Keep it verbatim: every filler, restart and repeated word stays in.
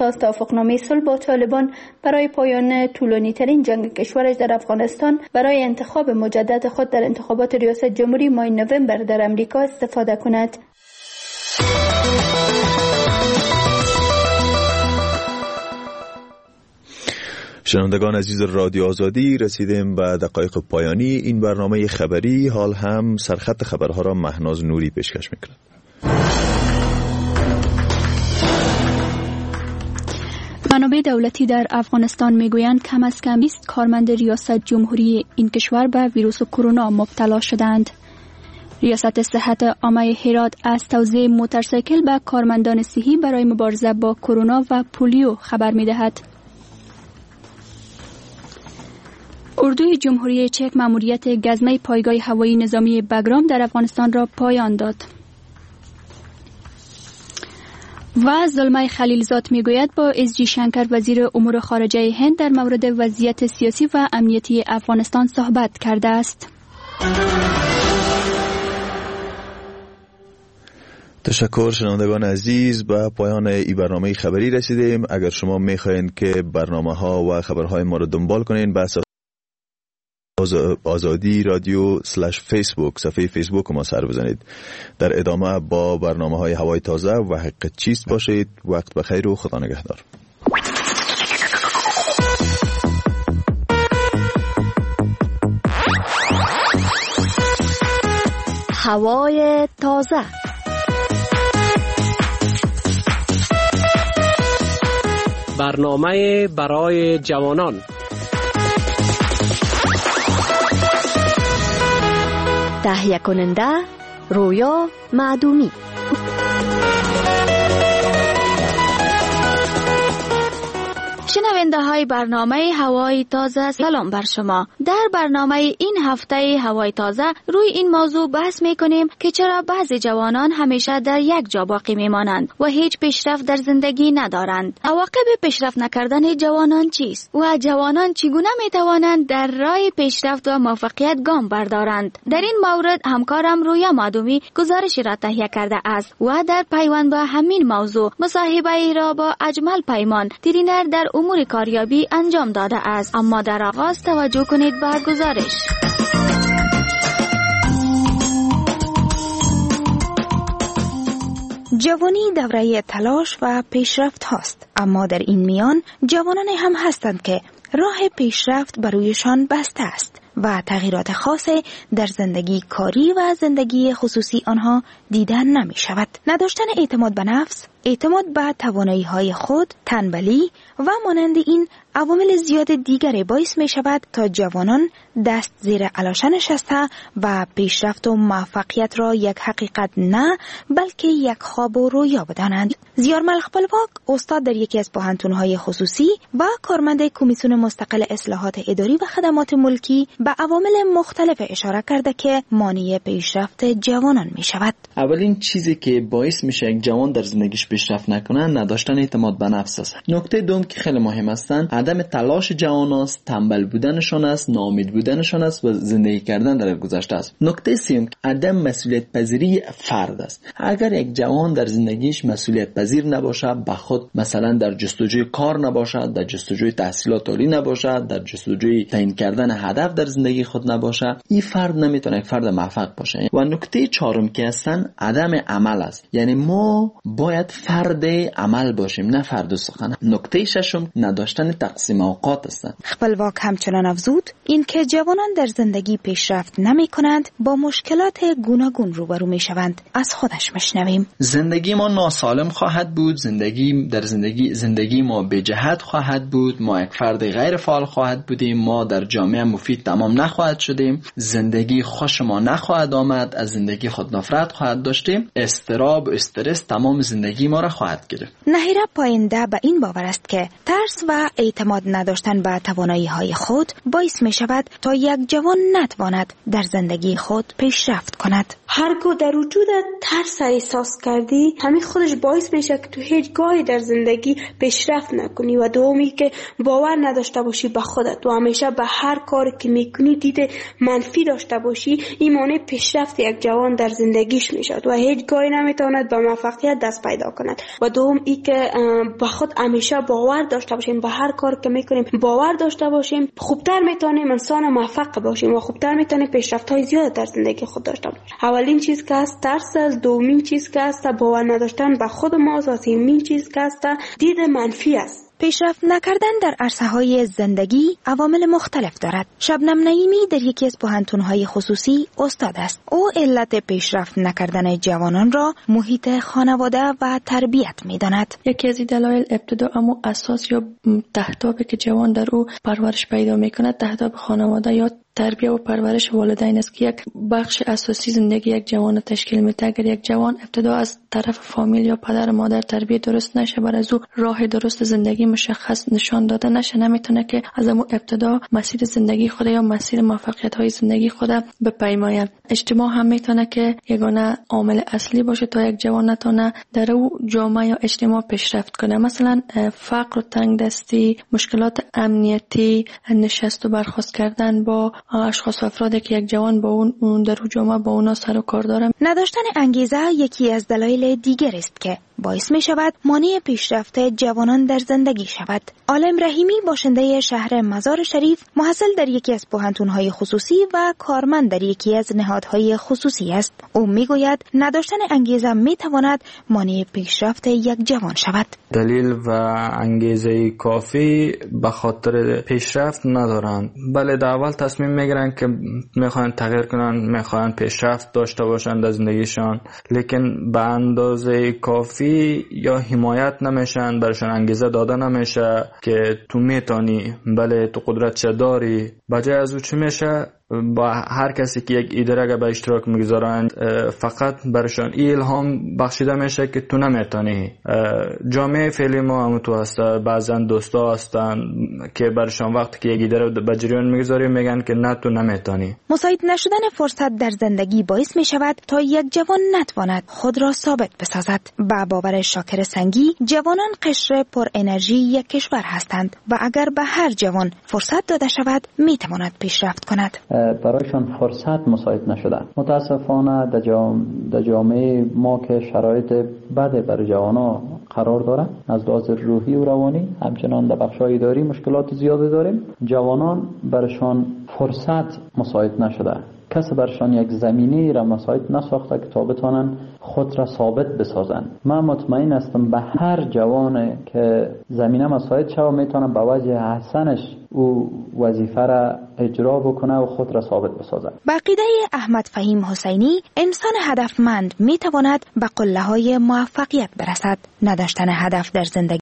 اساس توافقنامه صلح با طالبان برای پایان طولانی ترین جنگ کشورش در افغانستان برای انتخاب مجدد خود در انتخابات ریاست جمهوری ماه نوامبر در امریکا استفاده کند. شنوندگان عزیز رادیو آزادی، رسیدیم به دقایق پایانی این برنامه خبری. حال هم سرخط خبرها را مهناز نوری پیشکش می‌کند. منابع دولتی در افغانستان میگویند کم از کم بیست کارمند ریاست جمهوری این کشور به ویروس کرونا مبتلا شدند. ریاست صحت عامه هرات از توزیع موتورسیکل به کارمندان صحی برای مبارزه با کرونا و پولیو خبر می‌دهد. اردوی جمهوری چک ماموریت گزمه پایگاه هوایی نظامی بگرام در افغانستان را پایان داد. و زلمه خلیلزاد میگوید با اس جی شنکر وزیر امور خارجه هند در مورد وضعیت سیاسی و امنیتی افغانستان صحبت کرده است. تشکر شنوندگان عزیز، به پایان این برنامه خبری رسیدیم. اگر شما میخواین که برنامه ها و خبرهای ما رو دنبال کنین، به اساس آزادی رادیو سلش فیسبوک صفحه فیسبوک ما سر بزنید. در ادامه با برنامه های هوای تازه و حقیقت چیست باشید. وقت بخیر و خدا نگهدار. هوای تازه. برنامه برای جوانان. تهیه کننده رویا معدومی. شنونده های برنامه هوای تازه، سلام بر شما. در برنامه این هفته هوای تازه روی این موضوع بحث می کنیم که چرا بعضی جوانان همیشه در یک جا باقی می مانند و هیچ پیشرفت در زندگی ندارند. عواقب پیشرفت نکردن جوانان چیست و جوانان چگونه می توانند در راه پیشرفت و موفقیت گام بردارند؟ در این مورد همکارم رویا معدومی گزارشی را تهیه کرده است و در پیوند با همین موضوع مصاحبه ای را با اجمل پیمان، ترینر در امور کاریابی انجام داده است. اما در آغاز توجه کنید به گزارش. جوانی دوره تلاش و پیشرفت هاست، اما در این میان جوانان هم هستند که راه پیشرفت برویشان بسته است و تغییرات خاصی در زندگی کاری و زندگی خصوصی آنها دیدن نمی شود. نداشتن اعتماد به نفس، اعتماد به توانایی های خود، تنبلی و مانند این عوامل زیاد دیگری باعث می شود تا جوانان دست زیر علاشه نشسته و پیشرفت و موفقیت را یک حقیقت نه بلکه یک خواب و رویا بدانند. زیارمل خپلواک، استاد در یکی از پوهنتون‌های خصوصی و کارمند کمیسیون مستقل اصلاحات اداری و خدمات ملکی، به عوامل مختلف اشاره کرده که مانع پیشرفت جوانان می شود. اولین چیزی که باعث میشه یک جوان در زندگیش پیشرفت نکنه نداشتن اعتماد به نفس است. نکته دوم که خیلی مهم هستن، عدم تلاش جوان است، تنبل بودنشان است، ناامید بودنشان است و زندگی کردن در گذشته است. نکته سوم عدم مسئولیت پذیری فرد است. اگر یک جوان در زندگیش مسئولیت پذیر نباشه، به خود مثلا در جستجوی کار نباشد، در جستجوی تحصیلات عالی نباشد، در جستجوی تعیین کردن هدف در زندگی خود نباشه، این فرد نمیتونه یک فرد موفق باشه. و نکته چهارم که هستن عدم عمل است. یعنی ما باید فرد عمل باشیم، نه فرد سخن. نکته ششم نداشتن تقسیم اوقات است. خپلواک همچنان افزود این که جوانان در زندگی پیشرفت نمی کنند با مشکلات گوناگون روبرو می شوند. از خودش مشنویم. زندگی ما ناسالم خواهد بود، زندگی در زندگی زندگی ما به جهت خواهد بود، ما یک فرد غیر فعال خواهد بودیم، ما در جامعه مفید تمام نخواهد شدیم، زندگی خوش ما نخواهد آمد، از زندگی خود نفرت خواهد داشتیم، استراب و استرس تمام زندگی ما را خواهد گرفت. نهیره پاینده به این باور است که ترس و اعتماد نداشتن به توانایی های خود باعث می شود تا یک جوان نتواند در زندگی خود پیشرفت کند. هرگاه در وجودت ترس احساس کردی، همین خودش باعث میشه که تو هیچ گاهی در زندگی پیشرفت نکنی. و دومی که باور نداشته باشی به خودت و همیشه به هر کاری که میکنی دید منفی داشته باشی، این مانع پیشرفت یک جوان در زندگیش میشد و هیچ گاهی نمیتواند به موفقیت دست پیدا کند. و دوم ای که به خود همیشه باور داشته باشیم، به هر کار که میکنیم باور داشته باشیم، خوبتر میتونیم انسان موفق باشیم و خوبتر میتونیم پیشرفت های زیاد در زندگی خود داشته باشیم. اولین چیز که است ترس است، دومین چیز که است باور نداشتن به خود ماست و سومین چیز که است دید منفی است. پیشرفت نکردن در عرصه‌های زندگی عوامل مختلف دارد. شبنم نعیمی در یکی از پوهنتون‌های خصوصی استاد است. او علت پیشرفت نکردن جوانان را محیط خانواده و تربیت می‌داند. یکی از دلایل ابتدا اما اساس یا تهدابی که جوان در او پرورش پیدا می‌کند تهداب خانواده یا تربیت و پرورش والدین است که یک بخش اساسی زندگی یک جوان تشکیل میده. اگر یک جوان ابتدا از طرف فامیل یا پدر و مادر تربیت درست نشه، بر از او راه درست زندگی مشخص نشان داده نشه، نمیتونه که از اون ابتدا مسیر زندگی خود یا مسیر موفقیت های زندگی خود بپیماید. اجتماع هم میتونه که یگانه عامل اصلی باشه تا یک جوان نتونه در او جامعه یا اجتماع پیشرفت کنه. مثلا فقر و تنگ دستی، مشکلات امنیتی، نشست و برخاست کردن با اشخاص و افرادی که یک جوان با اون در جامعه با اونا سر و کار داره. نداشتن انگیزه یکی از دلایل دیگر است که باعث می شود مانع پیشرفت جوانان در زندگی شود. عالم رحیمی باشنده شهر مزار شریف، محصل در یکی از پوهنتون‌های خصوصی و کارمند در یکی از نهادهای خصوصی است. او می گوید نداشتن انگیزه می تواند مانع پیشرفت یک جوان شود. دلیل و انگیزه کافی به خاطر پیشرفت ندارند. بله، در اول تصمیم میگیرن که میخوان تغییر کنن، میخوان پیشرفت داشته باشند در زندگیشان، لیکن به اندازه کافی یا حمایت نمیشن، برشان انگیزه داده نمیشه که تو میتونی، بله تو قدرت چه داری. بجای از او چی میشه؟ با هر کسی که یک ایده را به اشتراک میگذارند فقط برشان الهام بخشیده میشه که تو نمیتونی. جامعه فعلی ما هم تو هست، بعضا دوستا هستن که برشان وقتی که یک ایده را به جریان میگذاری میگن که نه تو نمیتونی. مساعد نشدن فرصت در زندگی باعث میشود تا یک جوان نتواند خود را ثابت بسازد. با باور شاکر سنگی، جوانان قشر پر انرژی یک کشور هستند و اگر به هر جوان فرصت داده شود میتواند پیشرفت کند. برایشان فرصت مساعد نشده. متاسفانه در جام... جامعه ما که شرایط بده برای جوانا قرار داره، از لحاظ روحی و روانی، همچنان در بخش‌های اداری مشکلات زیادی داریم. جوانان برایشان فرصت مساعد نشده. کسی برشان یک زمینه را مساعد نساخته که تا بتانن خود را ثابت بسازن. من مطمئن هستم به هر جوانه که زمینه مساعد شود میتونه به وجه حسنش او وظیفه را اجرا بکنه و خود را ثابت بسازه. با عقیده احمد فهیم حسینی، انسان هدفمند میتواند به قله های موفقیت برسد. نداشتن هدف در زندگی